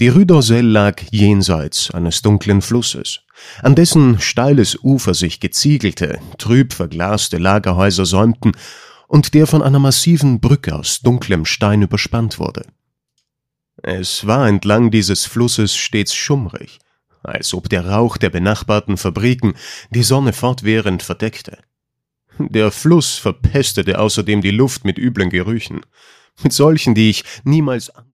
Die Rue d'Orsay lag jenseits eines dunklen Flusses, an dessen steiles Ufer sich geziegelte, trüb verglaste Lagerhäuser säumten und der von einer massiven Brücke aus dunklem Stein überspannt wurde. Es war entlang dieses Flusses stets schummrig, als ob der Rauch der benachbarten Fabriken die Sonne fortwährend verdeckte. Der Fluss verpestete außerdem die Luft mit üblen Gerüchen, mit solchen, die ich niemals